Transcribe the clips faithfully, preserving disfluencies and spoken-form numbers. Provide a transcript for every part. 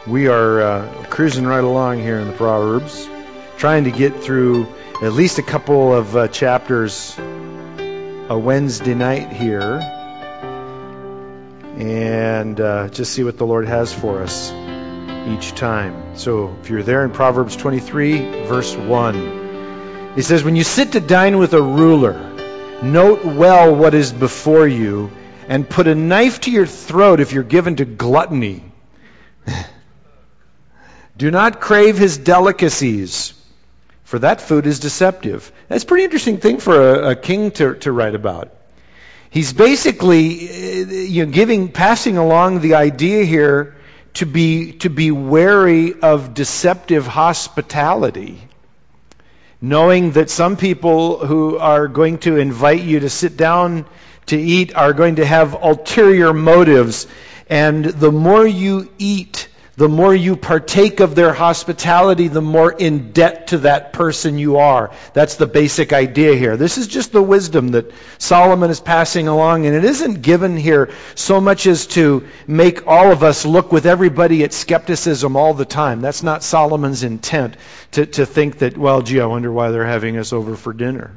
We are uh, cruising right along here in the Proverbs, trying to get through at least a couple of uh, chapters a Wednesday night here, and uh, just see what the Lord has for us each time. So if you're there in Proverbs twenty-three, verse one, it says, "When you sit to dine with a ruler, note well what is before you, and put a knife to your throat if you're given to gluttony. Do not crave his delicacies, for that food is deceptive." That's a pretty interesting thing for a, a king to, to write about. He's basically you know, giving, passing along the idea here to be to be wary of deceptive hospitality, knowing that some people who are going to invite you to sit down to eat are going to have ulterior motives, and the more you eat, the more you partake of their hospitality, the more in debt to that person you are. That's the basic idea here. This is just the wisdom that Solomon is passing along, and it isn't given here so much as to make all of us look with everybody at skepticism all the time. That's not Solomon's intent, to, to think that, well, gee, I wonder why they're having us over for dinner.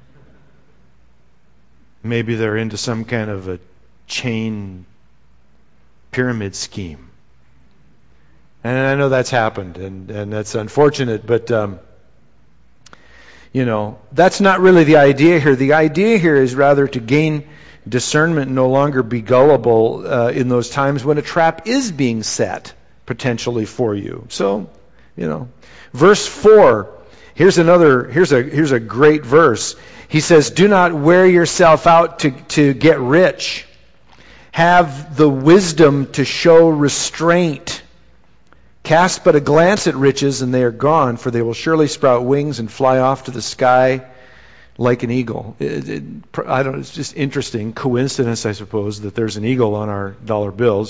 Maybe they're into some kind of a chain pyramid scheme. And I know that's happened, and, and that's unfortunate, but, um, you know, that's not really the idea here. The idea here is rather to gain discernment and no longer be gullible uh, in those times when a trap is being set, potentially, for you. So, you know, verse four, here's another, here's a, here's a great verse. He says, "Do not wear yourself out to, to get rich. Have the wisdom to show restraint. Cast but a glance at riches, and they are gone, for they will surely sprout wings and fly off to the sky like an eagle." It, it, I don't. It's just interesting coincidence, I suppose, that there's an eagle on our dollar bills.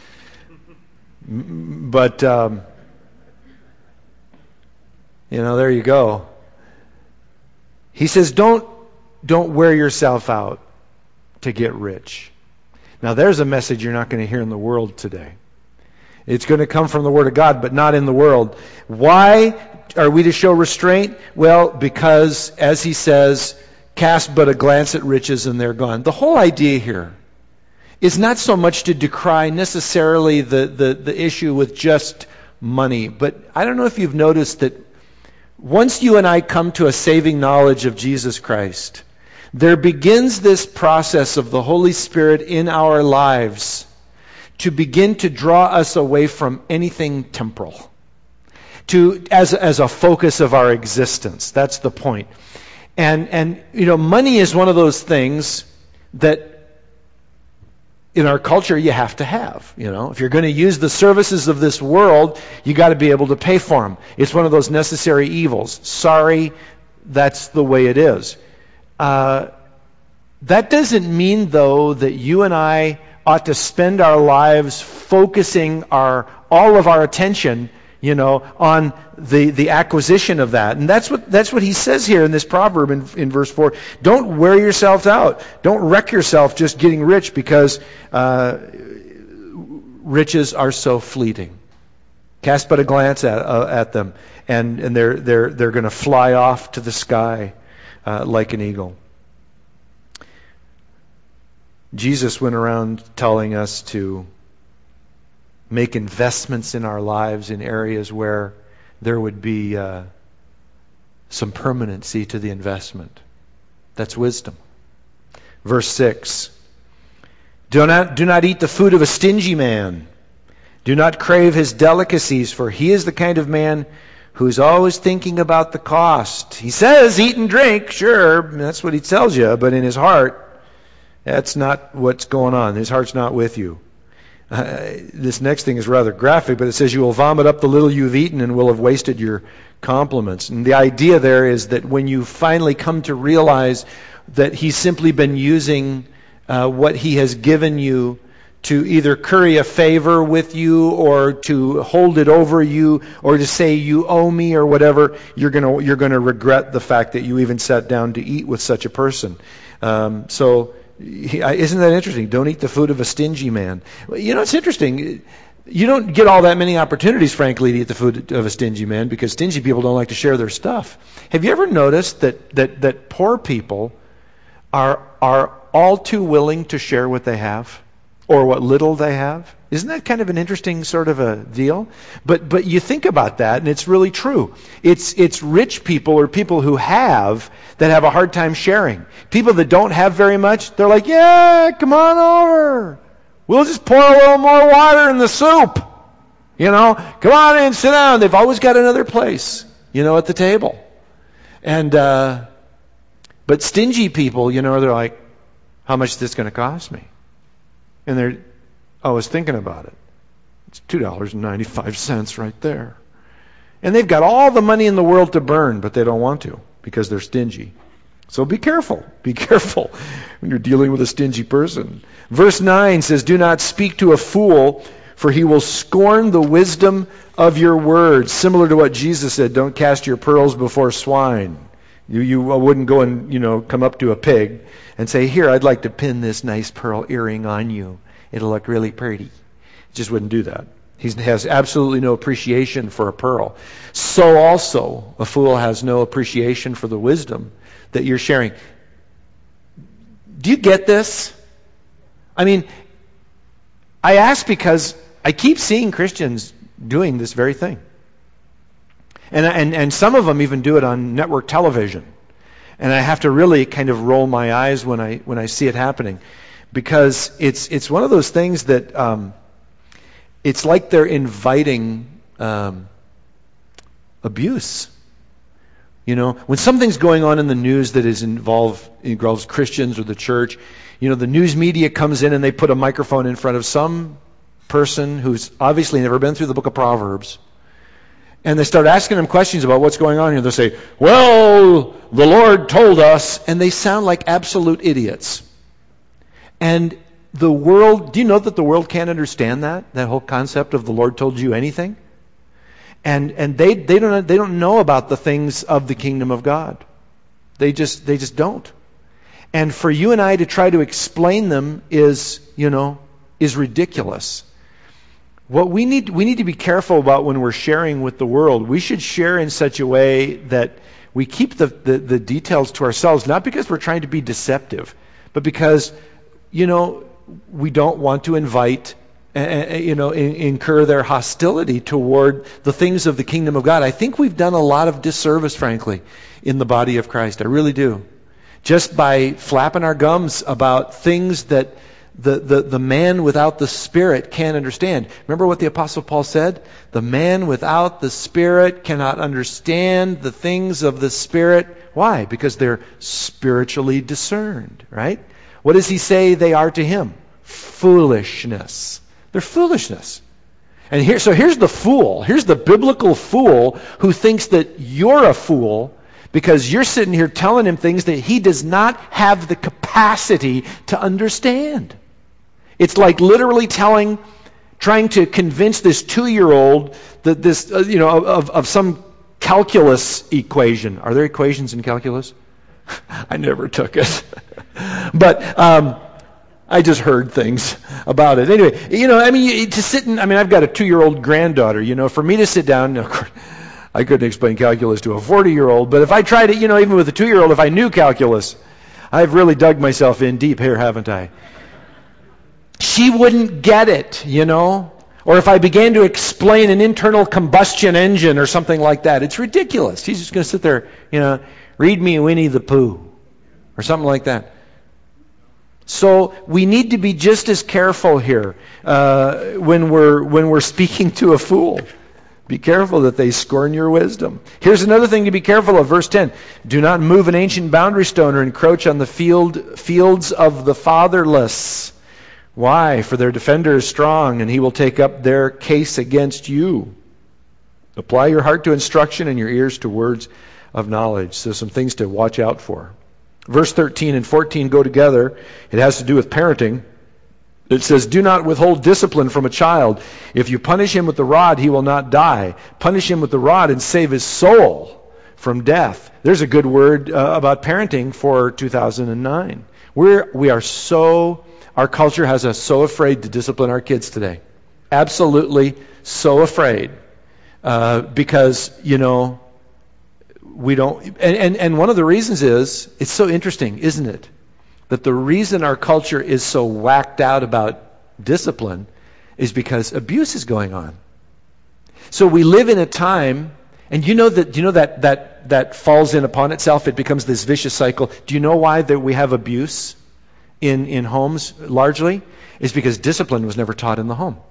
But um, you know, there you go. He says, "Don't don't wear yourself out to get rich." Now, there's a message you're not going to hear in the world today. It's going to come from the Word of God, but not in the world. Why are we to show restraint? Well, because, as he says, cast but a glance at riches and they're gone. The whole idea here is not so much to decry necessarily the, the, the issue with just money, but I don't know if you've noticed that once you and I come to a saving knowledge of Jesus Christ, there begins this process of the Holy Spirit in our lives to begin to draw us away from anything temporal, to as as a focus of our existence. That's the point. And and you know, money is one of those things that in our culture you have to have. You know, if you're going to use the services of this world, you got to be able to pay for them. It's one of those necessary evils. Sorry, that's the way it is. Uh, that doesn't mean, though, that you and I ought to spend our lives focusing our all of our attention, you know, on the, the acquisition of that. And that's what that's what he says here in this proverb in, in verse four. Don't wear yourself out. Don't wreck yourself just getting rich, because uh, riches are so fleeting. Cast but a glance at uh, at them, and, and they're they're they're going to fly off to the sky uh, like an eagle. Jesus went around telling us to make investments in our lives in areas where there would be uh, some permanency to the investment. That's wisdom. Verse six, do not, do not eat the food of a stingy man. Do not crave his delicacies, for he is the kind of man who's always thinking about the cost. He says eat and drink, sure, that's what he tells you, but in his heart, that's not what's going on. His heart's not with you. Uh, this next thing is rather graphic, but it says you will vomit up the little you've eaten and will have wasted your compliments. And the idea there is that when you finally come to realize that he's simply been using uh, what he has given you to either curry a favor with you or to hold it over you or to say you owe me or whatever, you're going to you're going to regret the fact that you even sat down to eat with such a person. Um, so He, isn't that interesting? Don't eat the food of a stingy man. You know, it's interesting. You don't get all that many opportunities, frankly, to eat the food of a stingy man, because stingy people don't like to share their stuff. Have you ever noticed that that, that poor people are are all too willing to share what they have, or what little they have? Isn't that kind of an interesting sort of a deal? But but you think about that, and it's really true. It's it's rich people or people who have that have a hard time sharing. People that don't have very much, they're like, yeah, come on over. We'll just pour a little more water in the soup. You know, come on in, sit down. They've always got another place, you know, at the table. And, uh, but stingy people, you know, they're like, how much is this going to cost me? And they're, I was thinking about it. It's two dollars and ninety-five cents right there. And they've got all the money in the world to burn, but they don't want to because they're stingy. So be careful. Be careful when you're dealing with a stingy person. Verse nine says, do not speak to a fool, for he will scorn the wisdom of your words. Similar to what Jesus said, don't cast your pearls before swine. You, you wouldn't go and, you know, come up to a pig and say, here, I'd like to pin this nice pearl earring on you. It'll look really pretty. Just wouldn't do that. He has absolutely no appreciation for a pearl. So also, a fool has no appreciation for the wisdom that you're sharing. Do you get this? I mean, I ask because I keep seeing Christians doing this very thing. And, and, and some of them even do it on network television. And I have to really kind of roll my eyes when I when I see it happening. Because it's it's one of those things that um, it's like they're inviting um, abuse. You know, when something's going on in the news that is involved involves Christians or the church, you know, the news media comes in and they put a microphone in front of some person who's obviously never been through the book of Proverbs. And they start asking them questions about what's going on here. They'll say, well, the Lord told us. And they sound like absolute idiots. And the world, do you know that the world can't understand that? That whole concept of the Lord told you anything? And and they they don't they don't know about the things of the kingdom of God. They just they just don't. And for you and I to try to explain them is, you know, is ridiculous. What we need we need to be careful about when we're sharing with the world. We should share in such a way that we keep the, the, the details to ourselves, not because we're trying to be deceptive, but because, you know, we don't want to invite Uh, you know, in, incur their hostility toward the things of the kingdom of God. I think we've done a lot of disservice, frankly, in the body of Christ. I really do. Just by flapping our gums about things that the, the, the man without the Spirit can't understand. Remember what the Apostle Paul said? The man without the Spirit cannot understand the things of the Spirit. Why? Because they're spiritually discerned, right? What does he say they are to him? Foolishness. They're foolishness. And here, so here's the fool. Here's the biblical fool who thinks that you're a fool because you're sitting here telling him things that he does not have the capacity to understand. It's like literally telling, trying to convince this two-year-old that this, uh, you know, of, of some calculus equation. Are there equations in calculus? I never took it. But, um, I just heard things about it. Anyway, you know, I mean, to sit in, I mean, I've got a two-year-old granddaughter, you know, for me to sit down, of course, I couldn't explain calculus to a forty-year-old, but if I tried it, you know, even with a two-year-old, if I knew calculus, I've really dug myself in deep here, haven't I? She wouldn't get it, you know? Or if I began to explain an internal combustion engine or something like that, it's ridiculous. She's just going to sit there, you know, read me Winnie the Pooh or something like that. So we need to be just as careful here uh, when we're when we're speaking to a fool. Be careful that they scorn your wisdom. Here's another thing to be careful of. Verse ten. Do not move an ancient boundary stone or encroach on the field fields of the fatherless. Why? For their defender is strong, and he will take up their case against you. Apply your heart to instruction and your ears to words of knowledge. So some things to watch out for. Verse thirteen and fourteen go together. It has to do with parenting. It says, do not withhold discipline from a child. If you punish him with the rod, he will not die. Punish him with the rod and save his soul from death. There's a good word uh, about parenting for two thousand nine. We're, we are so, our culture has us so afraid to discipline our kids today. absolutely so afraid uh, because, you know, we don't, and, and, and one of the reasons is, it's so interesting, isn't it? That the reason our culture is so whacked out about discipline is because abuse is going on. So we live in a time, and you know that you know that that that falls in upon itself. It becomes this vicious cycle. Do you know why that we have abuse in in homes largely? Is because discipline was never taught in the home.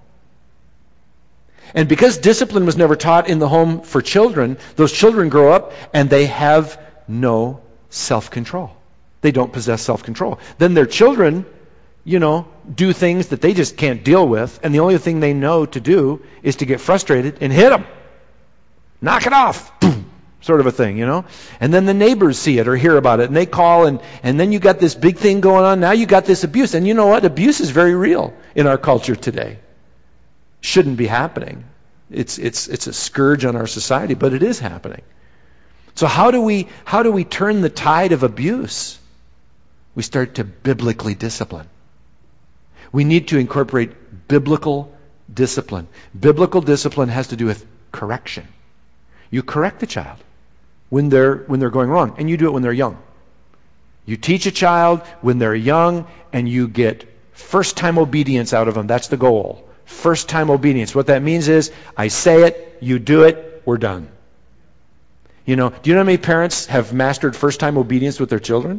And because discipline was never taught in the home for children, those children grow up and they have no self-control. They don't possess self-control. Then their children, you know, do things that they just can't deal with, and the only thing they know to do is to get frustrated and hit them. Knock it off. Boom. Sort of a thing, you know. And then the neighbors see it or hear about it, and they call, and, and then you got this big thing going on. Now you got this abuse. And you know what? Abuse is very real in our culture today. Shouldn't be happening. It's it's it's a scourge on our society, but it is happening. So how do we how do we turn the tide of abuse? We start to biblically discipline. We need to incorporate biblical discipline. Biblical discipline has to do with correction. You correct the child when they're when they're going wrong, and you do it when they're young. You teach a child when they're young, and you get first-time obedience out of them. That's the goal. First-time obedience. What that means is, I say it, you do it, we're done. You know, do you know how many parents have mastered first-time obedience with their children?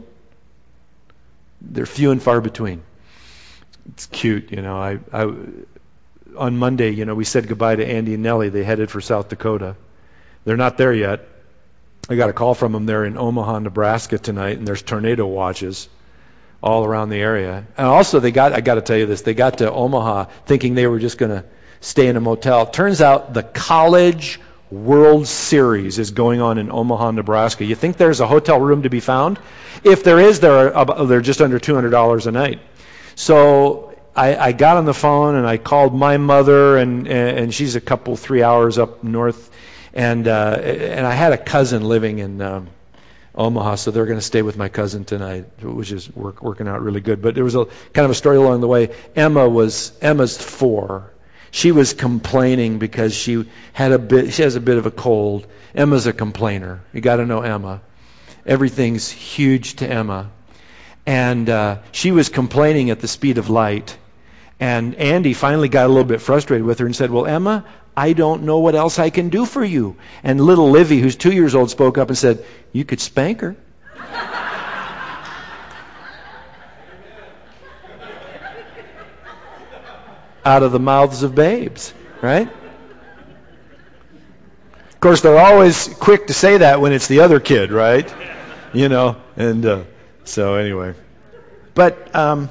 They're few and far between. It's cute, you know. I, I on Monday, you know, we said goodbye to Andy and Nellie. They headed for South Dakota. They're not there yet. I got a call from them. They're in Omaha, Nebraska tonight, and there's tornado watches all around the area. And also, they got, I got to tell you this, they got to Omaha thinking they were just going to stay in a motel. Turns out the College World Series is going on in Omaha, Nebraska. You think there's a hotel room to be found? If there is, they're, about, they're just under two hundred dollars a night. So I, I got on the phone and I called my mother, and, and she's a couple, three hours up north. And uh, and I had a cousin living in um, Omaha, so they're going to stay with my cousin tonight, which is work, working out really good. But there was a kind of a story along the way. Emma was Emma's four. She was complaining because she had a bit. She has a bit of a cold. Emma's a complainer. You got to know Emma. Everything's huge to Emma, and uh, she was complaining at the speed of light. And Andy finally got a little bit frustrated with her and said, "Well, Emma, I don't know what else I can do for you." And little Livy, who's two years old, spoke up and said, "You could spank her." Out of the mouths of babes, right? Of course, they're always quick to say that when it's the other kid, right? You know, and uh, so anyway. But um,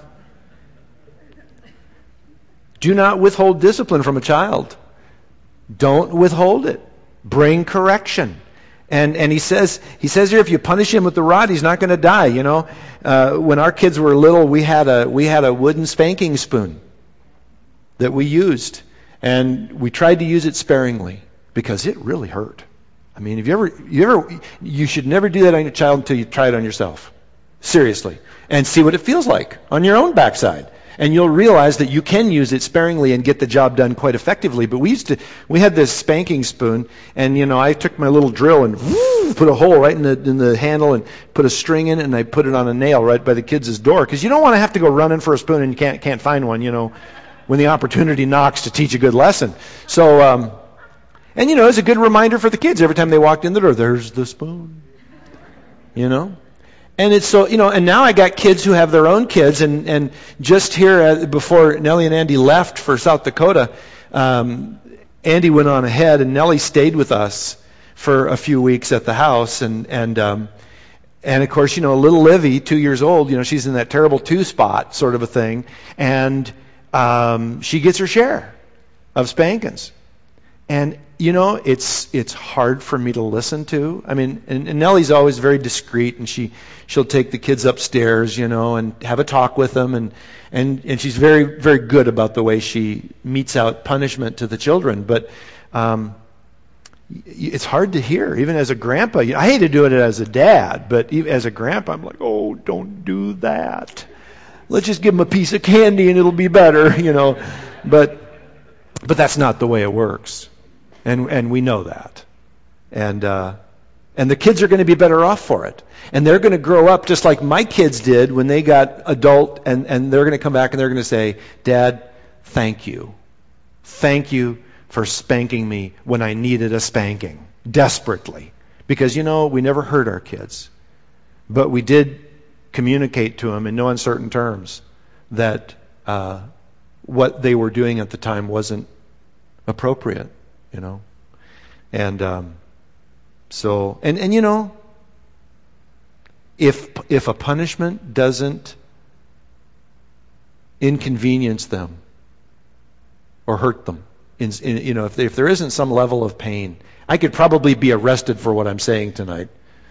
do not withhold discipline from a child. Don't withhold it. Bring correction. And and he says he says here, if you punish him with the rod, he's not going to die. You know, uh, when our kids were little, we had a we had a wooden spanking spoon that we used, and we tried to use it sparingly because it really hurt. I mean, if you ever you ever you should never do that on your child until you try it on yourself, seriously, and see what it feels like on your own backside. And you'll realize that you can use it sparingly and get the job done quite effectively. But we used to, we had this spanking spoon, and you know, I took my little drill and whoo, put a hole right in the in the handle and put a string in it, and I put it on a nail right by the kids' door, because you don't want to have to go running for a spoon and you can't can't find one. You know, when the opportunity knocks to teach a good lesson. So, um, and you know, it's a good reminder for the kids every time they walked in the door. There's the spoon. You know. And it's so, you know, and now I got kids who have their own kids, and, and just here uh, before Nellie and Andy left for South Dakota, um, Andy went on ahead, and Nellie stayed with us for a few weeks at the house, and and um, and of course, you know, little Livy, two years old, you know, she's in that terrible two spot sort of a thing, and um, she gets her share of spankings. And, you know, it's it's hard for me to listen to. I mean, and, and Nellie's always very discreet, and she, she'll take the kids upstairs, you know, and have a talk with them. And, and, and she's very, very good about the way she metes out punishment to the children. But um, it's hard to hear, even as a grandpa. I hate to do it as a dad, but even as a grandpa, I'm like, oh, don't do that. Let's just give them a piece of candy and it'll be better, you know. But But that's not the way it works. And and we know that. And uh, and the kids are going to be better off for it. And they're going to grow up just like my kids did when they got adult, and, and they're going to come back and they're going to say, Dad, thank you. Thank you for spanking me when I needed a spanking, desperately. Because, you know, we never hurt our kids. But we did communicate to them in no uncertain terms that uh, what they were doing at the time wasn't appropriate, you know. And um, so, and, and you know, if if a punishment doesn't inconvenience them or hurt them, in, in, you know, if, if there isn't some level of pain, I could probably be arrested for what I'm saying tonight.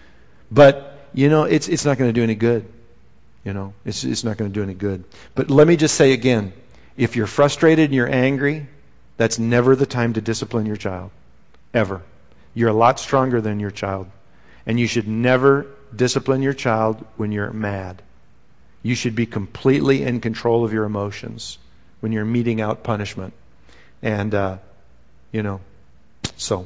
But, you know, it's it's not going to do any good. You know, it's it's not going to do any good. But let me just say again, if you're frustrated and you're angry, that's never the time to discipline your child. Ever. You're a lot stronger than your child. And you should never discipline your child when you're mad. You should be completely in control of your emotions when you're meting out punishment. And, uh, you know, so.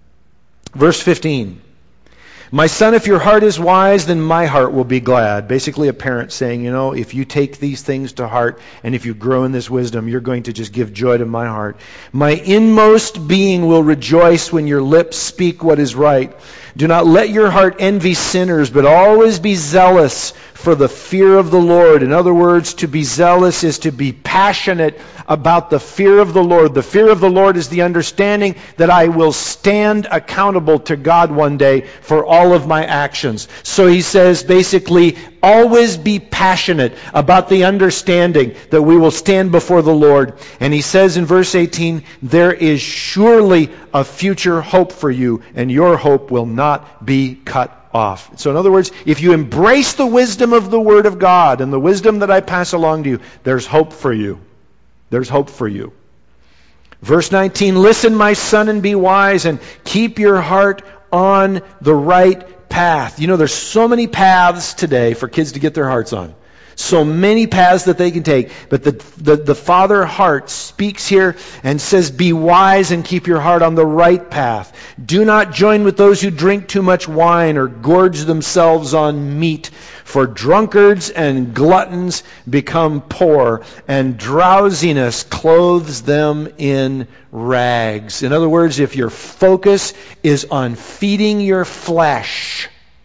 Verse fifteen. My son, if your heart is wise, then my heart will be glad. Basically a parent saying, you know, if you take these things to heart and if you grow in this wisdom, you're going to just give joy to my heart. My inmost being will rejoice when your lips speak what is right. Do not let your heart envy sinners, but always be zealous for the fear of the Lord. In other words, to be zealous is to be passionate about the fear of the Lord. The fear of the Lord is the understanding that I will stand accountable to God one day for all of my actions. So he says basically, always be passionate about the understanding that we will stand before the Lord. And he says in verse eighteen, there is surely a future hope for you, and your hope will not be cut off. So in other words, if you embrace the wisdom of the Word of God and the wisdom that I pass along to you, there's hope for you. There's hope for you. Verse nineteen, listen, my son, and be wise, and keep your heart on the right path. You know, there's so many paths today for kids to get their hearts on. So many paths that they can take. But the, the, the Father heart speaks here and says, be wise and keep your heart on the right path. Do not join with those who drink too much wine or gorge themselves on meat. For drunkards and gluttons become poor, and drowsiness clothes them in rags. In other words, if your focus is on feeding your flesh,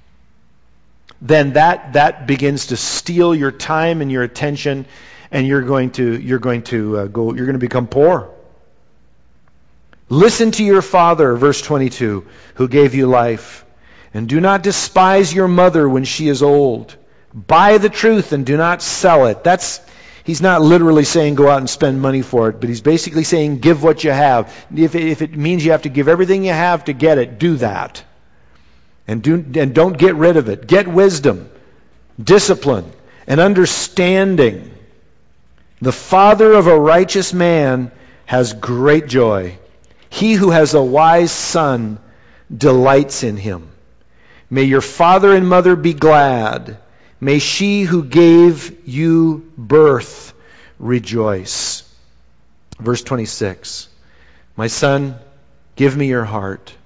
then that that begins to steal your time and your attention, and you're going to you're going to uh, go you're going to become poor. Listen to your father, verse twenty-two, who gave you life, and do not despise your mother when she is old. Buy the truth and do not sell it. That's he's not literally saying go out and spend money for it, but he's basically saying give what you have. If it, if it means you have to give everything you have to get it, do that. And do and don't get rid of it. Get wisdom, discipline, and understanding. The father of a righteous man has great joy. He who has a wise son delights in him. May your father and mother be glad. May she who gave you birth rejoice. Verse twenty-six. My son, give me your heart,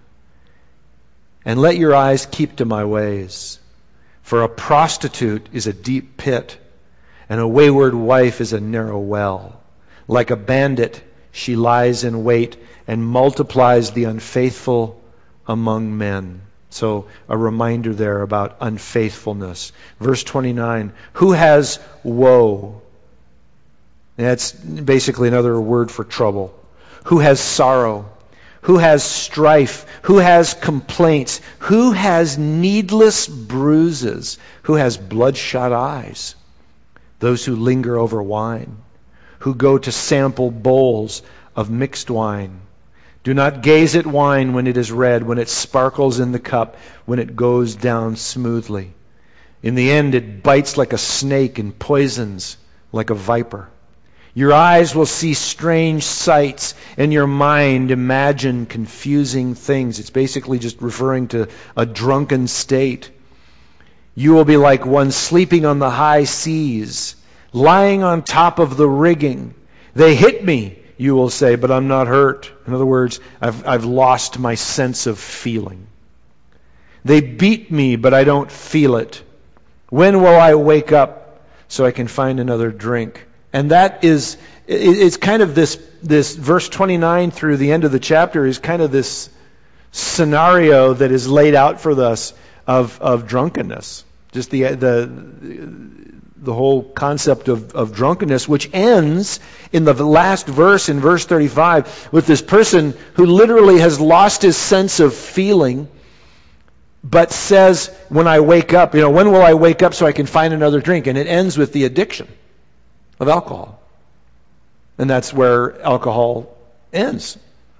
and let your eyes keep to my ways. For a prostitute is a deep pit, and a wayward wife is a narrow well. Like a bandit, she lies in wait and multiplies the unfaithful among men. So a reminder there about unfaithfulness. Verse twenty-nine, who has woe? And that's basically another word for trouble. Who has sorrow? Who has strife? Who has complaints? Who has needless bruises? Who has bloodshot eyes? Those who linger over wine, who go to sample bowls of mixed wine. Do not gaze at wine when it is red, when it sparkles in the cup, when it goes down smoothly. In the end, it bites like a snake and poisons like a viper. Your eyes will see strange sights, and your mind imagine confusing things. It's basically just referring to a drunken state. You will be like one sleeping on the high seas, lying on top of the rigging. They hit me, you will say, but I'm not hurt. In other words, I've, I've lost my sense of feeling. They beat me, but I don't feel it. When will I wake up so I can find another drink? And that is, it's kind of this, this verse twenty-nine through the end of the chapter is kind of this scenario that is laid out for us of, of drunkenness. Just the, the, the whole concept of, of drunkenness, which ends in the last verse, in verse thirty-five, with this person who literally has lost his sense of feeling, but says, when I wake up, you know, when will I wake up so I can find another drink? And it ends with the addiction of alcohol. And that's where alcohol ends.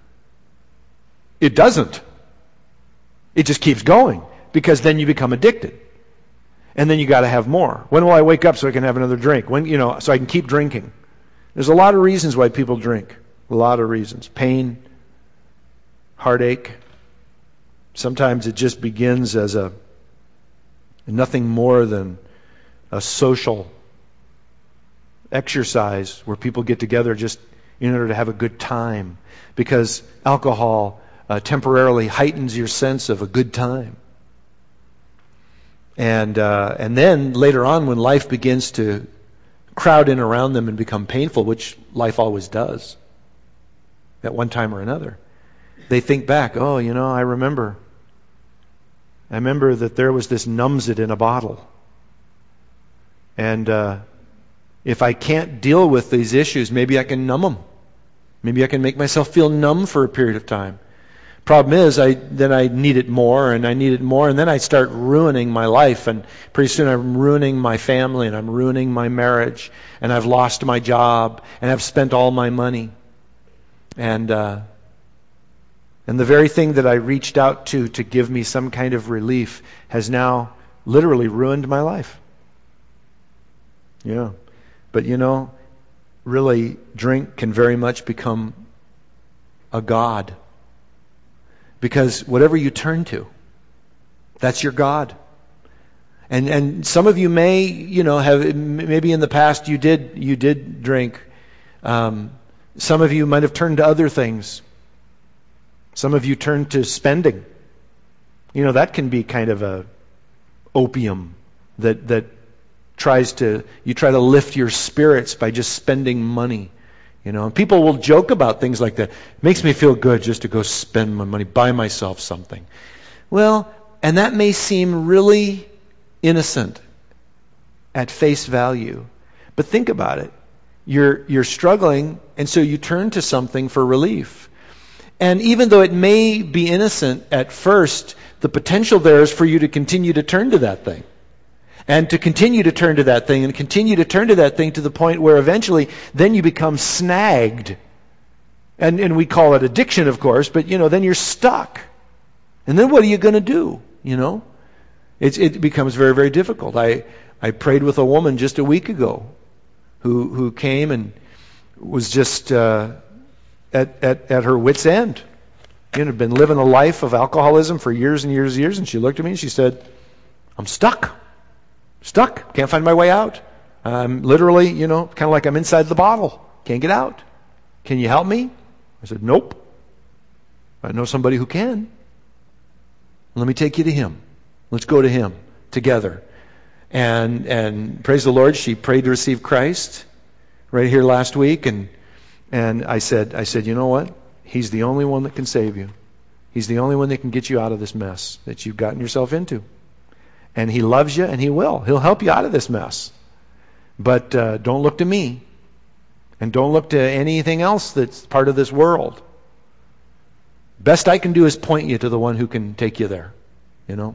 It doesn't. It just keeps going, because then you become addicted. And then you got to have more. When will I wake up so I can have another drink? When, you know, so I can keep drinking. There's a lot of reasons why people drink. A lot of reasons. Pain, heartache. Sometimes it just begins as a nothing more than a social exercise where people get together just in order to have a good time, because alcohol uh, temporarily heightens your sense of a good time. And uh, and then later on, when life begins to crowd in around them and become painful, which life always does at one time or another, they think back, oh, you know, I remember. I remember that there was this Numsit in a bottle. And uh, if I can't deal with these issues, maybe I can numb them. Maybe I can make myself feel numb for a period of time. Problem is, I then I need it more, and I need it more, and then I start ruining my life, and pretty soon I'm ruining my family, and I'm ruining my marriage, and I've lost my job, and I've spent all my money. And uh, and the very thing that I reached out to to give me some kind of relief has now literally ruined my life. Yeah. But you know, really, drink can very much become a god. Because whatever you turn to, that's your God. And and some of you may, you know, have maybe in the past you did you did drink. Um, some of you might have turned to other things. Some of you turned to spending. You know, that can be kind of a opium that that tries to you try to lift your spirits by just spending money. You know, and people will joke about things like that. It makes me feel good just to go spend my money, buy myself something. Well, and that may seem really innocent at face value. But think about it. You're you're struggling, and so you turn to something for relief. And even though it may be innocent at first, the potential there is for you to continue to turn to that thing. And to continue to turn to that thing and continue to turn to that thing to the point where eventually then you become snagged. And and we call it addiction, of course, but you know, then you're stuck. And then what are you going to do? You know? It's, it becomes very, very difficult. I, I prayed with a woman just a week ago who who came and was just uh, at, at, at her wit's end. You know, had been living a life of alcoholism for years and years and years, and she looked at me and she said, I'm stuck. Stuck. Can't find my way out. I'm literally, you know, kind of like I'm inside the bottle. Can't get out. Can you help me? I said, nope. I know somebody who can. Let me take you to him. Let's go to him together. And and praise the Lord, she prayed to receive Christ right here last week. And and I said, I said, you know what? He's the only one that can save you. He's the only one that can get you out of this mess that you've gotten yourself into. And he loves you, and he will. He'll help you out of this mess. But uh, don't look to me. And don't look to anything else that's part of this world. Best I can do is point you to the one who can take you there. You know?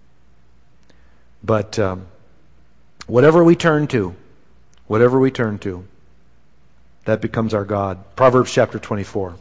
But um, whatever we turn to, whatever we turn to, that becomes our God. Proverbs chapter twenty-four.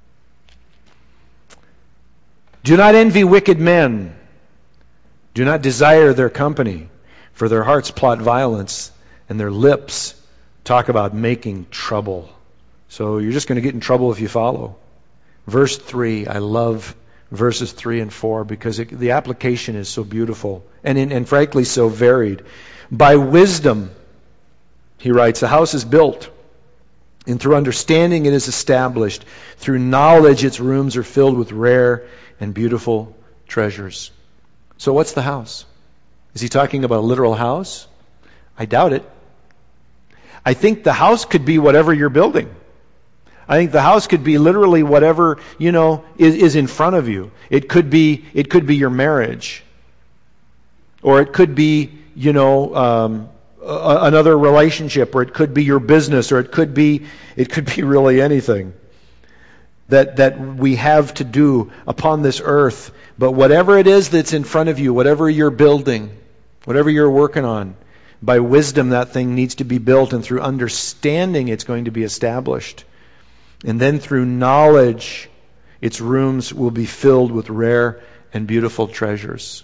Do not envy wicked men. Do not desire their company, for their hearts plot violence, and their lips talk about making trouble. So you're just going to get in trouble if you follow. Verse three, I love verses three and four because it, the application is so beautiful and, in, and frankly so varied. By wisdom, he writes, a house is built, And through understanding it is established. Through knowledge its rooms are filled with rare and beautiful treasures. So what's the house? Is he talking about a literal house? I doubt it. I think the house could be whatever you're building. I think the house could be literally whatever, you know, is, is in front of you. It could be, it could be your marriage. Or it could be, you know, um, a, another relationship, or it could be your business, or it could be, it could be really anything that, that we have to do upon this earth. But whatever it is that's in front of you, whatever you're building, whatever you're working on, by wisdom that thing needs to be built, and through understanding it's going to be established. And then through knowledge, its rooms will be filled with rare and beautiful treasures.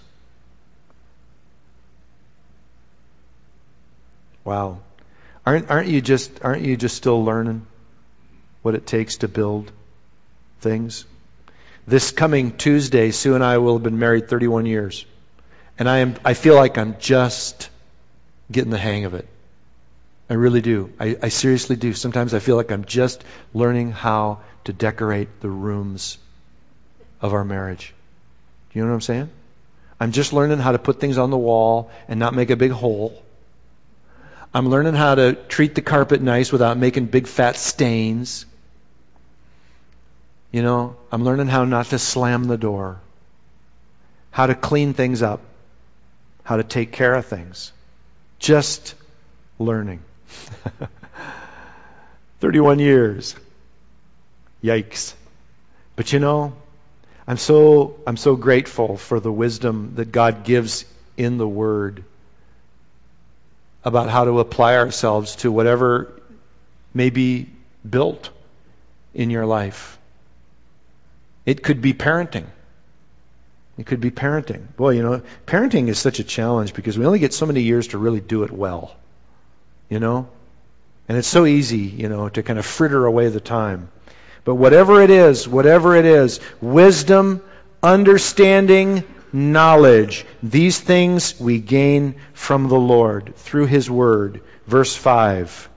Wow. Aren't aren't you just aren't you just still learning what it takes to build things? This coming Tuesday, Sue and I will have been married thirty-one years. And I am I feel like I'm just getting the hang of it. I really do. I, I seriously do. Sometimes I feel like I'm just learning how to decorate the rooms of our marriage. Do you know what I'm saying? I'm just learning how to put things on the wall and not make a big hole. I'm learning how to treat the carpet nice without making big fat stains. You know, I'm learning how not to slam the door. How to clean things up. How to take care of things. Just learning. thirty-one years. Yikes. But you know, I'm so I'm so grateful for the wisdom that God gives in the Word about how to apply ourselves to whatever may be built in your life. It could be parenting. It could be parenting. Boy, you know, parenting is such a challenge because we only get so many years to really do it well. You know? And it's so easy, you know, to kind of fritter away the time. But whatever it is, whatever it is, wisdom, understanding, knowledge, these things we gain from the Lord through His Word. Verse five.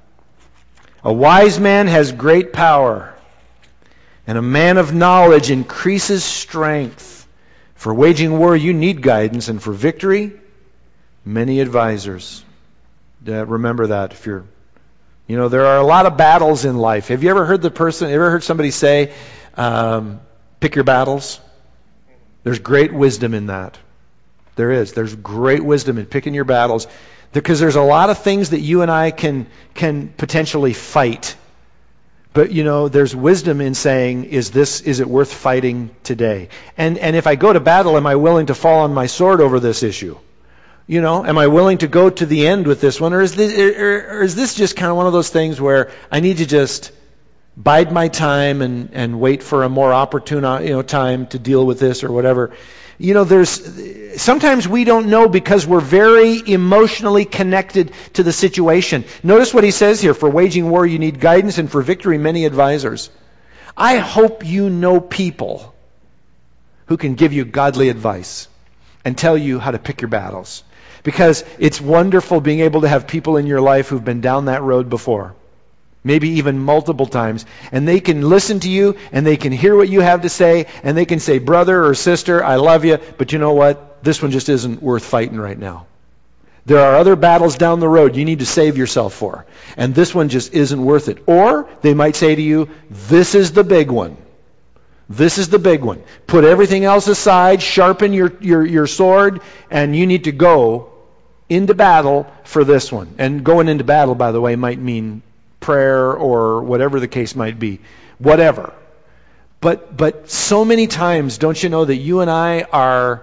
A wise man has great power, and a man of knowledge increases strength. For waging war you need guidance, and for victory, many advisors. Uh, remember that if you're, you know, there are a lot of battles in life. Have you ever heard the person, ever heard somebody say, um, pick your battles? There's great wisdom in that. There is. There's great wisdom in picking your battles. Because there's a lot of things that you and I can can potentially fight. But, you know, there's wisdom in saying, is this, is it worth fighting today? And and if I go to battle, am I willing to fall on my sword over this issue? You know, am I willing to go to the end with this one? Or is this, or, or is this just kind of one of those things where I need to just bide my time and, and wait for a more opportune, you know, time to deal with this or whatever? You know, there's, sometimes we don't know because we're very emotionally connected to the situation. Notice what he says here, for waging war you need guidance, and for victory many advisors. I hope you know people who can give you godly advice and tell you how to pick your battles. Because it's wonderful being able to have people in your life who've been down that road before. Maybe even multiple times. And they can listen to you, and they can hear what you have to say, and they can say, brother or sister, I love you, but you know what? This one just isn't worth fighting right now. There are other battles down the road you need to save yourself for. And this one just isn't worth it. Or they might say to you, this is the big one. This is the big one. Put everything else aside, sharpen your, your, your sword, and you need to go into battle for this one. And going into battle, by the way, might mean prayer or whatever the case might be. Whatever. But but so many times, don't you know that you and I are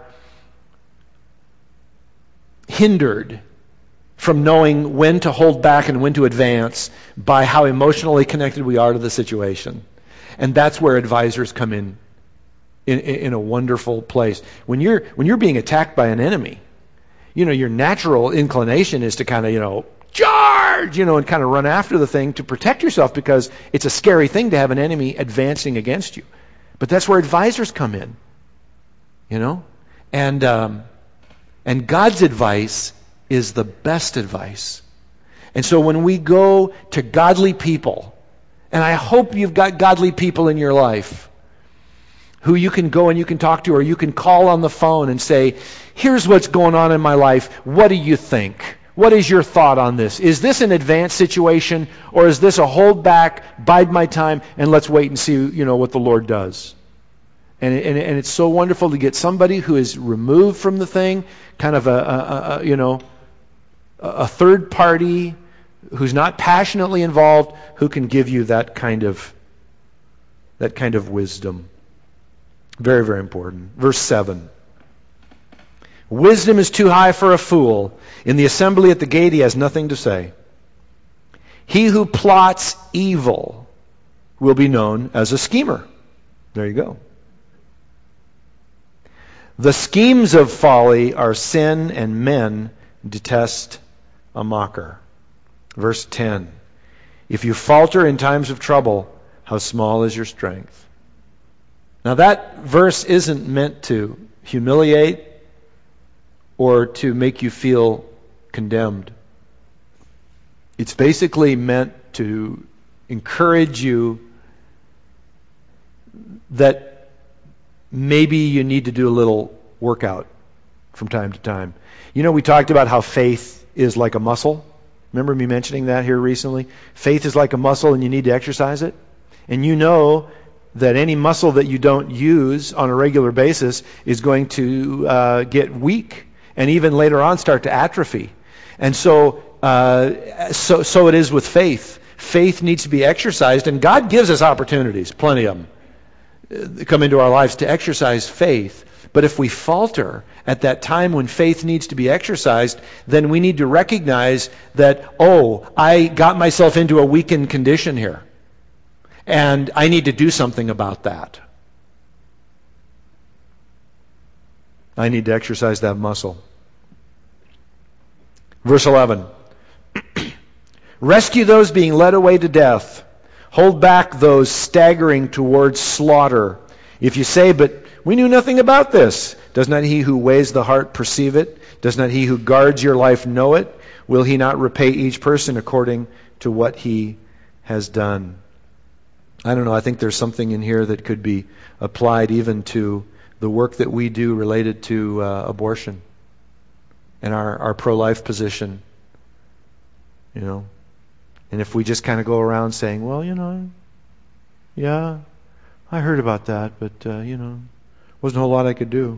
hindered from knowing when to hold back and when to advance by how emotionally connected we are to the situation. And that's where advisors come in, in, in a wonderful place. When you're when you're being attacked by an enemy, you know, your natural inclination is to kind of, you know, charge, you know, and kind of run after the thing to protect yourself because it's a scary thing to have an enemy advancing against you. But that's where advisors come in, you know, and um, and God's advice is the best advice. And so when we go to godly people And I hope you've got godly people in your life who you can go and you can talk to, or you can call on the phone and say, here's what's going on in my life. What do you think? What is your thought on this? Is this an advanced situation, or is this a hold back, bide my time, and let's wait and see, you know, what the Lord does? And, and, and it's so wonderful to get somebody who is removed from the thing, kind of a, a, a you know, a third party who's not passionately involved, who can give you that kind of that kind of wisdom. Very, very important. Verse seven. Wisdom is too high for a fool. In the assembly at the gate he has nothing to say. He who plots evil will be known as a schemer. There you go. The schemes of folly are sin, and men detest a mocker. Verse ten. If you falter in times of trouble, how small is your strength? Now that verse isn't meant to humiliate or to make you feel condemned. It's basically meant to encourage you that maybe you need to do a little workout from time to time. You know, we talked about how faith is like a muscle. Remember me mentioning that here recently? Faith is like a muscle and you need to exercise it. And you know that any muscle that you don't use on a regular basis is going to uh, get weak and even later on start to atrophy. And so, uh, so, so it is with faith. Faith needs to be exercised, and God gives us opportunities, plenty of them, come into our lives to exercise faith. But if we falter at that time when faith needs to be exercised, then we need to recognize that, oh, I got myself into a weakened condition here, and I need to do something about that. I need to exercise that muscle. Verse eleven. Rescue those being led away to death. Hold back those staggering towards slaughter. If you say, but we knew nothing about this, does not he who weighs the heart perceive it? Does not he who guards your life know it? Will he not repay each person according to what he has done? I don't know, I think there's something in here that could be applied even to the work that we do related to uh, abortion and our, our pro-life position. You know, and if we just kind of go around saying, well, you know, yeah, I heard about that, but, uh, you know, wasn't a whole lot I could do.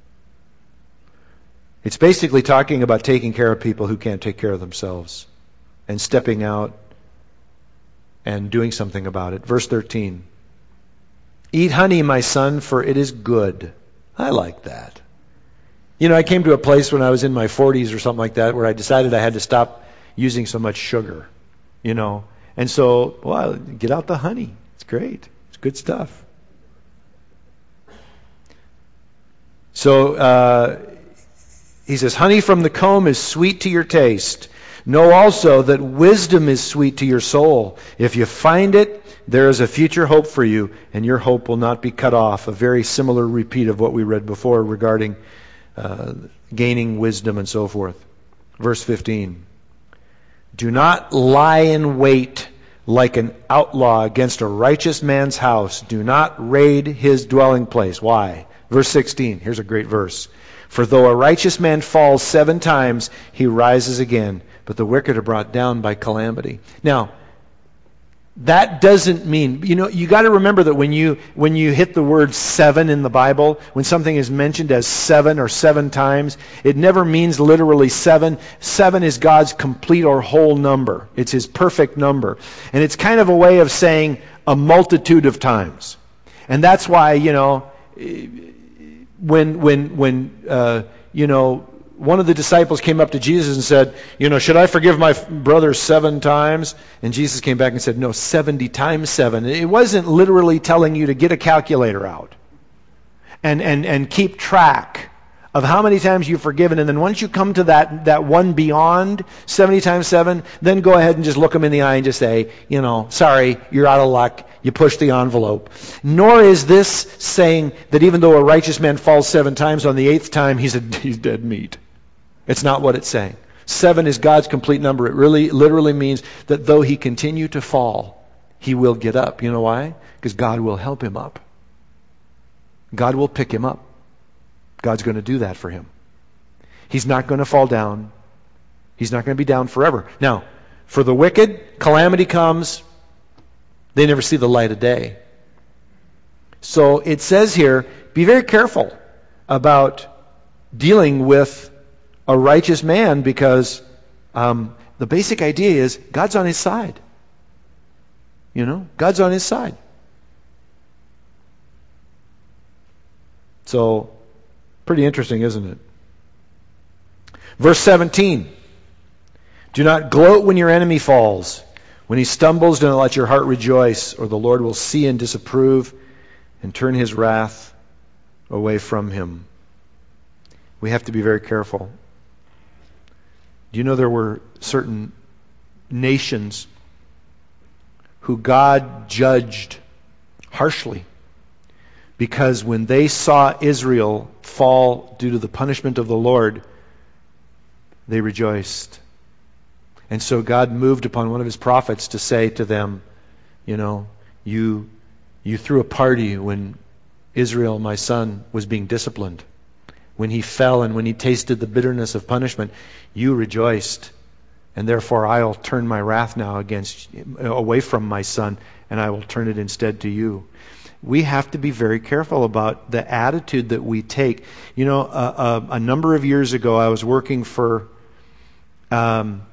It's basically talking about taking care of people who can't take care of themselves and stepping out and doing something about it. Verse thirteen. Eat honey, my son, for it is good. I like that. You know, I came to a place when I was in my forties or something like that where I decided I had to stop using so much sugar, you know. And so, well, get out the honey. It's great. It's good stuff. So, uh, he says, honey from the comb is sweet to your taste. Know also that wisdom is sweet to your soul. If you find it, there is a future hope for you, and your hope will not be cut off. A very similar repeat of what we read before regarding uh, gaining wisdom and so forth. Verse fifteen. Do not lie in wait like an outlaw against a righteous man's house. Do not raid his dwelling place. Why? Verse sixteen. Here's a great verse. For though a righteous man falls seven times, he rises again. But the wicked are brought down by calamity. Now, that doesn't mean, you know, you got to remember that when you when you hit the word seven in the Bible, when something is mentioned as seven or seven times, it never means literally seven. Seven is God's complete or whole number. It's His perfect number. And it's kind of a way of saying a multitude of times. And that's why, you know, when, when, when, uh, you know, one of the disciples came up to Jesus and said, you know, should I forgive my brother seven times? And Jesus came back and said, no, seventy times seven. It wasn't literally telling you to get a calculator out and, and, and keep track of how many times you've forgiven. And then once you come to that, that one beyond seventy times seven, then go ahead and just look them in the eye and just say, you know, sorry, you're out of luck. You push the envelope. Nor is this saying that even though a righteous man falls seven times, on the eighth time he's, a, he's dead meat. It's not what it's saying. Seven is God's complete number. It really, literally means that though he continue to fall, he will get up. You know why? Because God will help him up. God will pick him up. God's going to do that for him. He's not going to fall down. He's not going to be down forever. Now, for the wicked, calamity comes. They never see the light of day. So it says here, be very careful about dealing with a righteous man, because um, the basic idea is God's on his side. You know, God's on his side. So, pretty interesting, isn't it? Verse seventeen. Do not gloat when your enemy falls. When he stumbles, do not let your heart rejoice, or the Lord will see and disapprove and turn his wrath away from him. We have to be very careful. Do you know there were certain nations who God judged harshly because when they saw Israel fall due to the punishment of the Lord, they rejoiced. And so God moved upon one of his prophets to say to them, you know, you you threw a party when Israel, my son, was being disciplined. When he fell and when he tasted the bitterness of punishment, you rejoiced. And therefore I'll turn my wrath now against away from my son, and I will turn it instead to you. We have to be very careful about the attitude that we take. You know, a, a, a number of years ago, I was working for, um,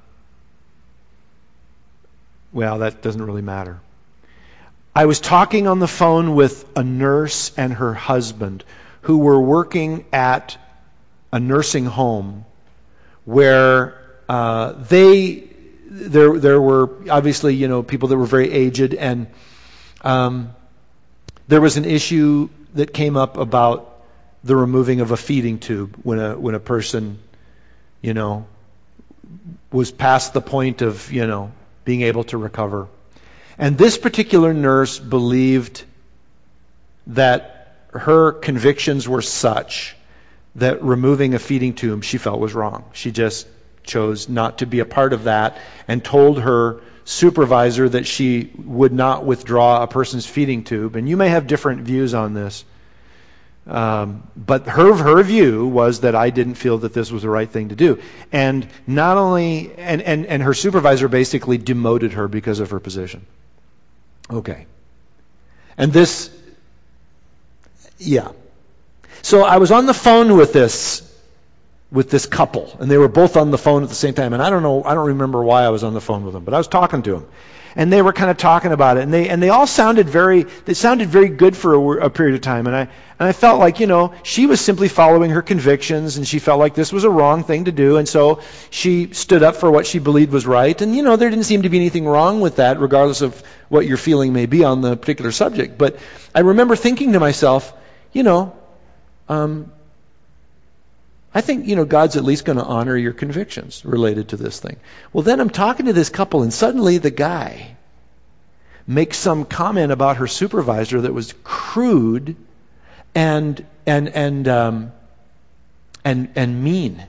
well, that doesn't really matter. I was talking on the phone with a nurse and her husband who were working at a nursing home where uh, they there there were obviously, you know, people that were very aged, and um, there was an issue that came up about the removing of a feeding tube when a when a person, you know, was past the point of, you know, being able to recover. And this particular nurse believed that her convictions were such that removing a feeding tube she felt was wrong. She just chose not to be a part of that and told her supervisor that she would not withdraw a person's feeding tube. And you may have different views on this. Um, but her her view was that I didn't feel that this was the right thing to do. And not only, and, and, and her supervisor basically demoted her because of her position. Okay. And this, yeah. So I was on the phone with this, with this couple, and they were both on the phone at the same time. And I don't know, I don't remember why I was on the phone with them, but I was talking to them. And they were kind of talking about it, and they and they all sounded very, they sounded very good for a, a period of time. And I and I felt like, you know, she was simply following her convictions, and she felt like this was a wrong thing to do, and so she stood up for what she believed was right. And you know, there didn't seem to be anything wrong with that, regardless of what your feeling may be on the particular subject. But I remember thinking to myself, you know, um, I think, you know, God's at least going to honor your convictions related to this thing. Well, then I'm talking to this couple, and suddenly the guy makes some comment about her supervisor that was crude and and and um, and and mean.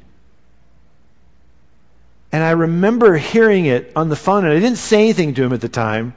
And I remember hearing it on the phone, and I didn't say anything to him at the time.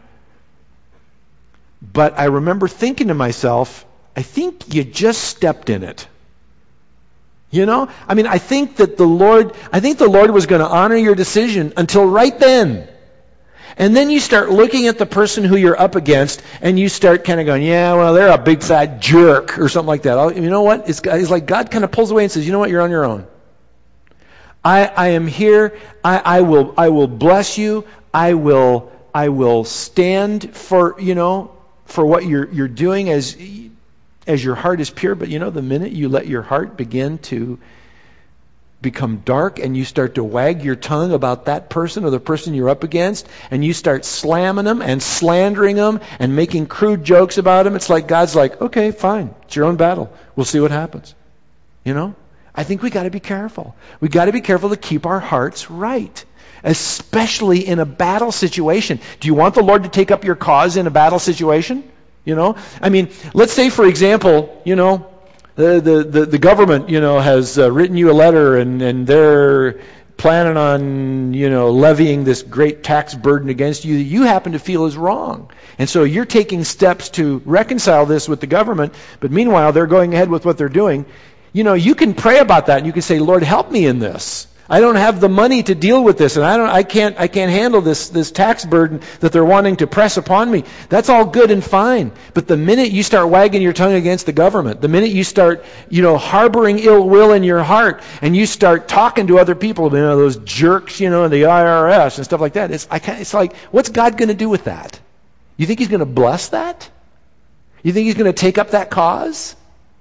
But I remember thinking to myself, I think you just stepped in it. You know? I mean, I think that the Lord, I think the Lord was going to honor your decision until right then. And then you start looking at the person who you're up against, and you start kind of going, yeah, well, they're a big fat jerk, or something like that. I'll, you know what? It's, it's like God kind of pulls away and says, you know what? You're on your own. I, I am here. I, I will, I will bless you. I will, I will stand for, you know, for what you're, you're doing as, as your heart is pure. But you know, the minute you let your heart begin to become dark and you start to wag your tongue about that person or the person you're up against, and you start slamming them and slandering them and making crude jokes about them, it's like God's like, okay, fine, it's your own battle. We'll see what happens. You know? I think we got to be careful. We got to be careful to keep our hearts right, especially in a battle situation. Do you want the Lord to take up your cause in a battle situation? You know? I mean, let's say, for example, you know, The, the, the, the government, you know, has uh, written you a letter, and, and they're planning on, you know, levying this great tax burden against you that you happen to feel is wrong. And so you're taking steps to reconcile this with the government, but meanwhile they're going ahead with what they're doing. You know, you can pray about that and you can say, Lord, help me in this. I don't have the money to deal with this, and I don't I can't I can't handle this this tax burden that they're wanting to press upon me. That's all good and fine. But the minute you start wagging your tongue against the government, the minute you start, you know, harboring ill will in your heart, and you start talking to other people, you know, those jerks, you know, the I R S and stuff like that, it's I can't, it's like, what's God going to do with that? You think He's going to bless that? You think He's going to take up that cause?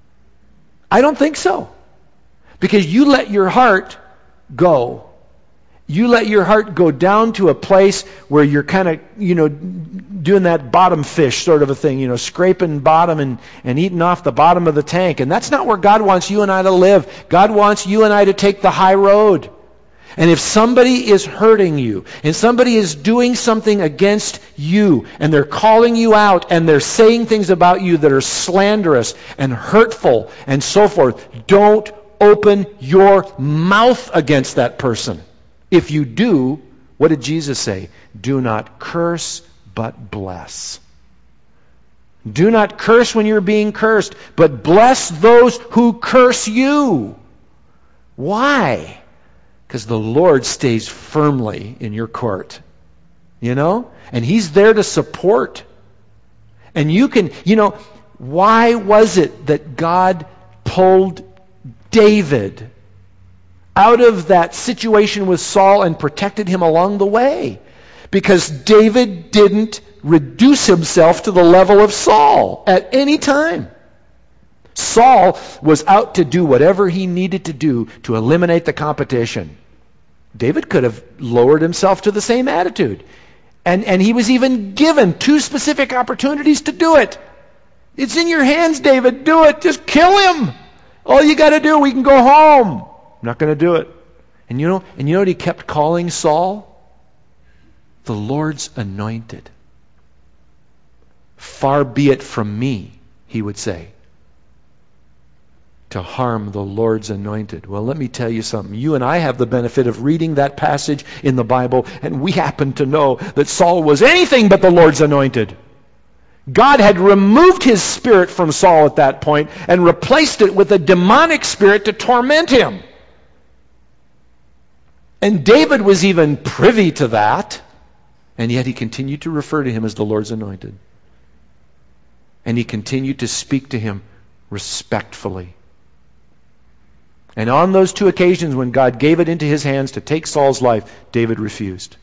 I don't think so. Because you let your heart go. You let your heart go down to a place where you're kind of, you know, doing that bottom fish sort of a thing, you know, scraping bottom and, and eating off the bottom of the tank. And that's not where God wants you and I to live. God wants you and I to take the high road. And if somebody is hurting you, and somebody is doing something against you, and they're calling you out, and they're saying things about you that are slanderous and hurtful and so forth, don't open your mouth against that person. If you do, what did Jesus say? Do not curse, but bless. Do not curse when you're being cursed, but bless those who curse you. Why? Because the Lord stays firmly in your court. You know? And He's there to support. And you can, you know, why was it that God pulled David out of that situation with Saul and protected him along the way? Because David didn't reduce himself to the level of Saul at any time. Saul was out to do whatever he needed to do to eliminate the competition. David could have lowered himself to the same attitude. And, and he was even given two specific opportunities to do it. It's in your hands, David. Do it. Just kill him. All you got to do, we can go home. I'm not going to do it. And you know, and you know what he kept calling Saul? The Lord's anointed. Far be it from me, he would say, to harm the Lord's anointed. Well, let me tell you something. You and I have the benefit of reading that passage in the Bible, and we happen to know that Saul was anything but the Lord's anointed. God had removed his spirit from Saul at that point and replaced it with a demonic spirit to torment him. And David was even privy to that, and yet he continued to refer to him as the Lord's anointed. And he continued to speak to him respectfully. And on those two occasions when God gave it into his hands to take Saul's life, David refused.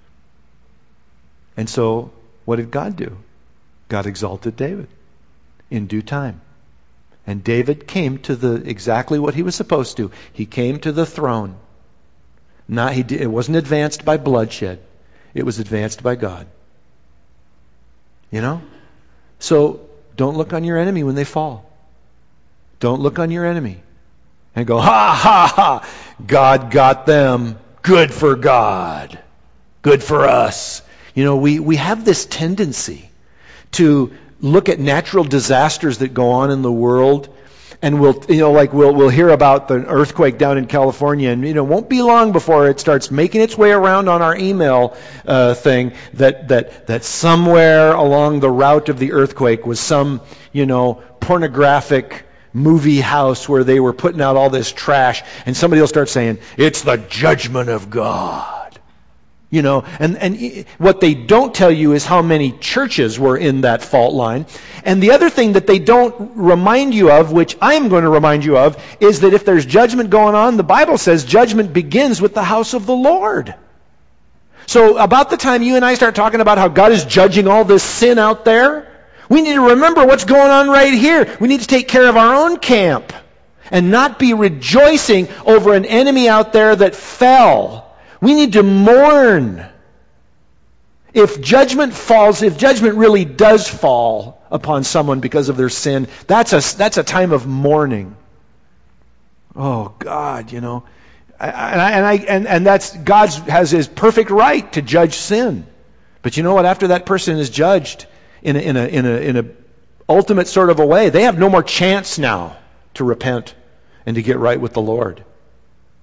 And so, what did God do? God exalted David in due time. And David came to the exactly what he was supposed to. He came to the throne. Not he did, it wasn't advanced by bloodshed. It was advanced by God. You know? So don't look on your enemy when they fall. Don't look on your enemy and go, ha, ha, ha, God got them. Good for God. Good for us. You know, we, we have this tendency to look at natural disasters that go on in the world, and we'll, you know, like we'll we'll hear about the earthquake down in California, and you know, won't be long before it starts making its way around on our email uh, thing that that that somewhere along the route of the earthquake was some, you know, pornographic movie house where they were putting out all this trash, and somebody will start saying it's the judgment of God. You know, and, and what they don't tell you is how many churches were in that fault line. And the other thing that they don't remind you of, which I am going to remind you of, is that if there's judgment going on, the Bible says judgment begins with the house of the Lord. So about the time you and I start talking about how God is judging all this sin out there, we need to remember what's going on right here. We need to take care of our own camp and not be rejoicing over an enemy out there that fell. We need to mourn. If judgment falls, if judgment really does fall upon someone because of their sin, that's a, that's a time of mourning. Oh, God, you know. And, I, and, I, and, and that's, God has his perfect right to judge sin. But you know what? After that person is judged in a, in a, in a, in a ultimate sort of a way, they have no more chance now to repent and to get right with the Lord.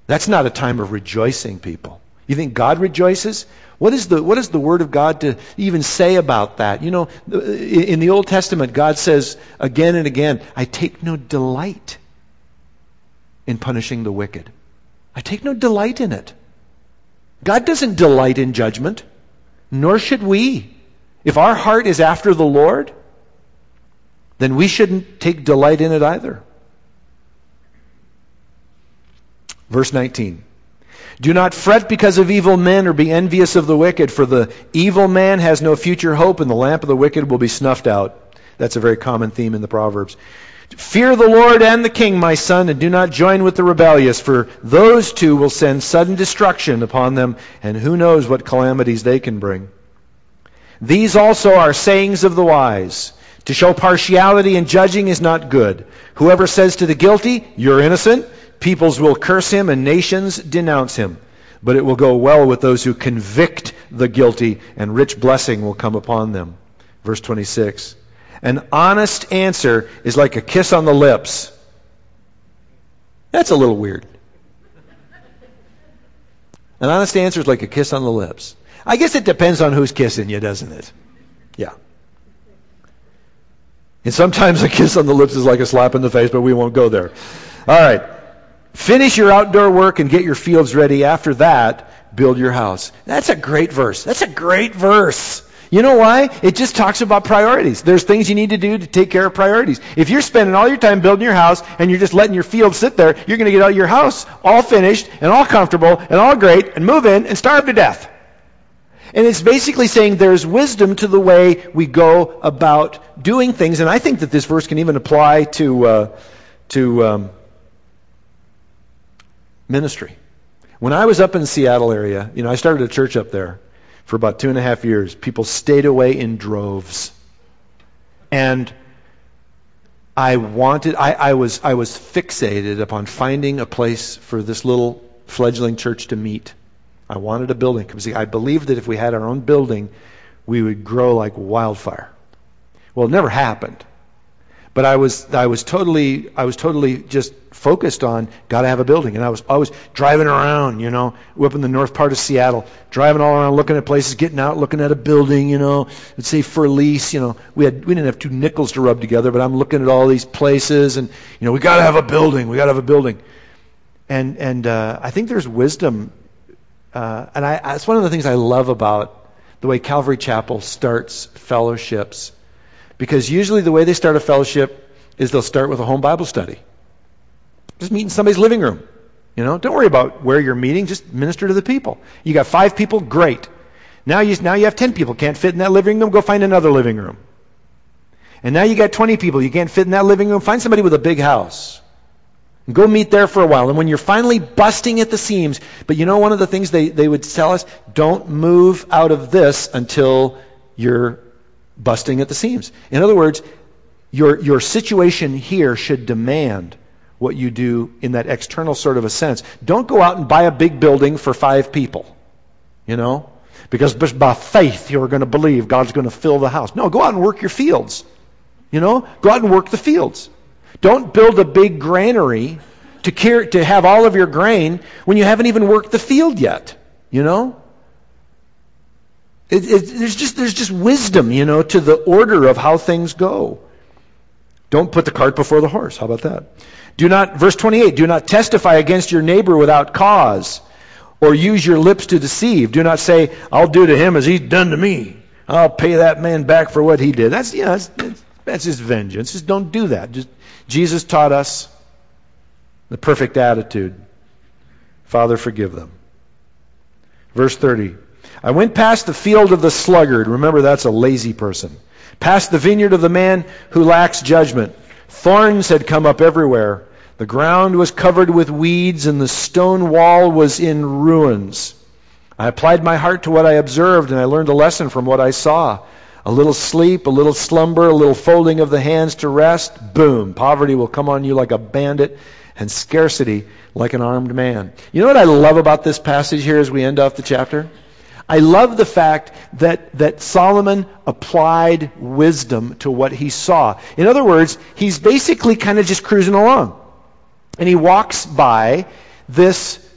That's not a time of rejoicing, people. You think God rejoices? What is the what is the Word of God to even say about that? You know, in the Old Testament, God says again and again, I take no delight in punishing the wicked. I take no delight in it. God doesn't delight in judgment, nor should we. If our heart is after the Lord, then we shouldn't take delight in it either. Verse nineteen. Do not fret because of evil men or be envious of the wicked, for the evil man has no future hope, and the lamp of the wicked will be snuffed out. That's a very common theme in the Proverbs. Fear the Lord and the king, my son, and do not join with the rebellious, for those two will send sudden destruction upon them, and who knows what calamities they can bring. These also are sayings of the wise. To show partiality in judging is not good. Whoever says to the guilty, you're innocent, peoples will curse him and nations denounce him. But it will go well with those who convict the guilty, and rich blessing will come upon them. Verse twenty-six. An honest answer is like a kiss on the lips. That's a little weird. An honest answer is like a kiss on the lips. I guess it depends on who's kissing you, doesn't it? Yeah. And sometimes a kiss on the lips is like a slap in the face, but we won't go there. All right. Finish your outdoor work and get your fields ready. After that, build your house. That's a great verse. That's a great verse. You know why? It just talks about priorities. There's things you need to do to take care of priorities. If you're spending all your time building your house and you're just letting your field sit there, you're going to get out your house all finished and all comfortable and all great and move in and starve to death. And it's basically saying there's wisdom to the way we go about doing things. And I think that this verse can even apply to uh, to um, ministry. When I was up in the Seattle area, you know, I started a church up there for about two and a half years. People stayed away in droves. And I wanted, I, I was I was fixated upon finding a place for this little fledgling church to meet. I wanted a building because I believed that if we had our own building, we would grow like wildfire. Well, it never happened. But I was I was totally I was totally just focused on got to have a building, and I was always driving around, you know, up in the north part of Seattle, driving all around, looking at places, getting out, looking at a building, you know, let's say for lease, you know, we had we didn't have two nickels to rub together, but I'm looking at all these places, and you know, we got to have a building, we got to have a building, and and uh, I think there's wisdom, uh, and I that's one of the things I love about the way Calvary Chapel starts fellowships. Because usually the way they start a fellowship is they'll start with a home Bible study. Just meet in somebody's living room. You know, don't worry about where you're meeting. Just minister to the people. You got five people, great. Now you now you have ten people. Can't fit in that living room. Go find another living room. And now you got twenty people. You can't fit in that living room. Find somebody with a big house. And go meet there for a while. And when you're finally busting at the seams, but you know one of the things they, they would tell us, don't move out of this until you're busting at the seams. In other words, your your situation here should demand what you do in that external sort of a sense. Don't go out and buy a big building for five people, you know, because by faith you're going to believe God's going to fill the house. No, go out and work your fields, you know. Go out and work the fields. Don't build a big granary to care, to have all of your grain when you haven't even worked the field yet, you know. It, it, there's just there's just wisdom, you know, to the order of how things go. Don't put the cart before the horse. How about that? Do not, verse twenty-eight, do not testify against your neighbor without cause, or use your lips to deceive. Do not say, I'll do to him as he's done to me. I'll pay that man back for what he did. That's, you know, that's, that's his vengeance. Just don't do that. Just, Jesus taught us the perfect attitude. Father, forgive them. Verse thirty. I went past the field of the sluggard. Remember, that's a lazy person. Past the vineyard of the man who lacks judgment. Thorns had come up everywhere. The ground was covered with weeds, and the stone wall was in ruins. I applied my heart to what I observed, and I learned a lesson from what I saw. A little sleep, a little slumber, a little folding of the hands to rest. Boom. Poverty will come on you like a bandit, and scarcity like an armed man. You know what I love about this passage here as we end off the chapter? I love the fact that, that Solomon applied wisdom to what he saw. In other words, he's basically kind of just cruising along. And he walks by this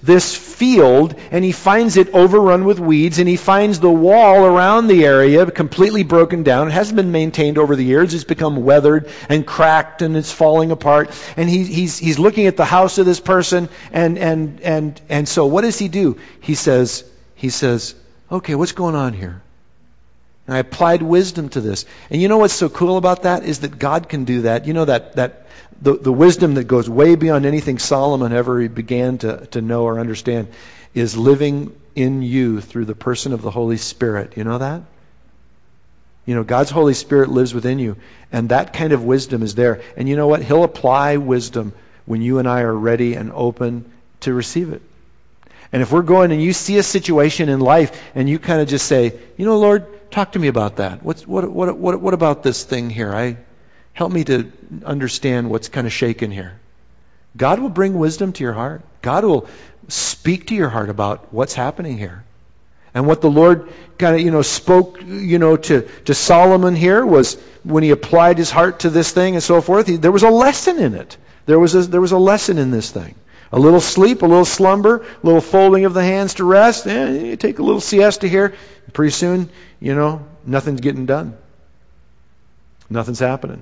this field, and he finds it overrun with weeds, and he finds the wall around the area completely broken down. It hasn't been maintained over the years. It's become weathered and cracked, and it's falling apart. And he, he's he's looking at the house of this person, and and and and so what does he do? He says he says, okay, what's going on here? And I applied wisdom to this. And you know what's so cool about that is that God can do that. You know that that the, the wisdom that goes way beyond anything Solomon ever began to, to know or understand is living in you through the person of the Holy Spirit. You know that? You know, God's Holy Spirit lives within you, and that kind of wisdom is there. And you know what? He'll apply wisdom when you and I are ready and open to receive it. And if we're going and you see a situation in life and you kind of just say, you know, Lord, talk to me about that. What's what what what what about this thing here? I help me to understand what's kind of shaken here. God will bring wisdom to your heart. God will speak to your heart about what's happening here. And what the Lord kind of, you know, spoke, you know, to, to Solomon here was when he applied his heart to this thing and so forth, he, there was a lesson in it. There was a, there was a lesson in this thing. A little sleep, a little slumber, a little folding of the hands to rest. Eh, you take a little siesta here. Pretty soon, you know, nothing's getting done. Nothing's happening.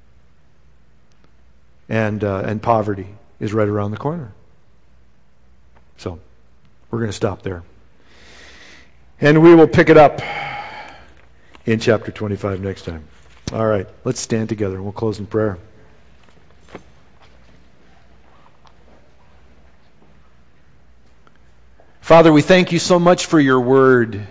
And uh, and poverty is right around the corner. So, we're going to stop there. And we will pick it up in chapter twenty-five next time. All right, let's stand together and we'll close in prayer. Father, we thank you so much for your word.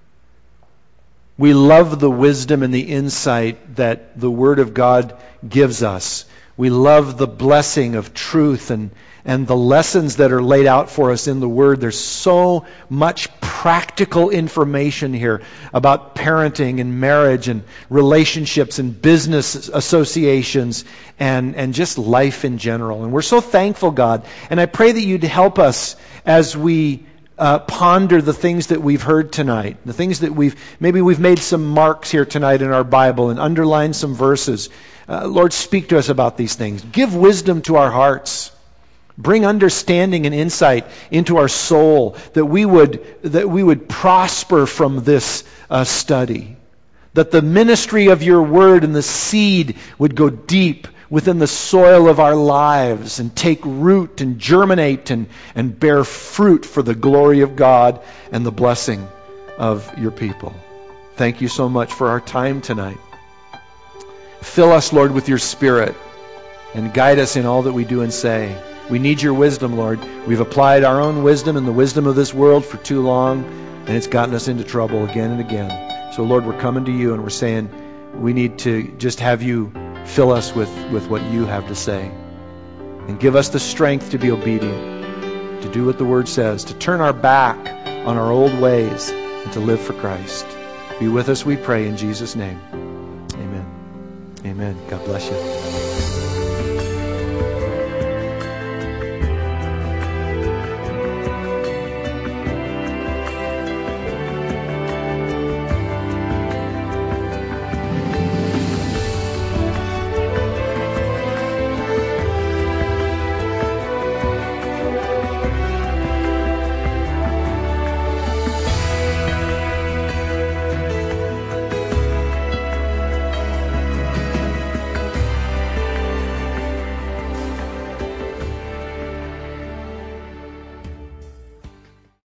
We love the wisdom and the insight that the Word of God gives us. We love the blessing of truth and, and the lessons that are laid out for us in the Word. There's so much practical information here about parenting and marriage and relationships and business associations and, and just life in general. And we're so thankful, God. And I pray that you'd help us as we Uh, ponder the things that we've heard tonight, the things that we've, maybe we've made some marks here tonight in our Bible and underlined some verses. Uh, Lord, speak to us about these things. Give wisdom to our hearts. Bring understanding and insight into our soul that we would, that we would prosper from this uh, study. That the ministry of your word and the seed would go deep within the soil of our lives and take root and germinate and, and bear fruit for the glory of God and the blessing of your people. Thank you so much for our time tonight. Fill us, Lord, with your Spirit and guide us in all that we do and say. We need your wisdom, Lord. We've applied our own wisdom and the wisdom of this world for too long, and it's gotten us into trouble again and again. So, Lord, we're coming to you and we're saying we need to just have you fill us with, with what you have to say. And give us the strength to be obedient, to do what the Word says, to turn our back on our old ways, and to live for Christ. Be with us, we pray, in Jesus' name. Amen. Amen. God bless you.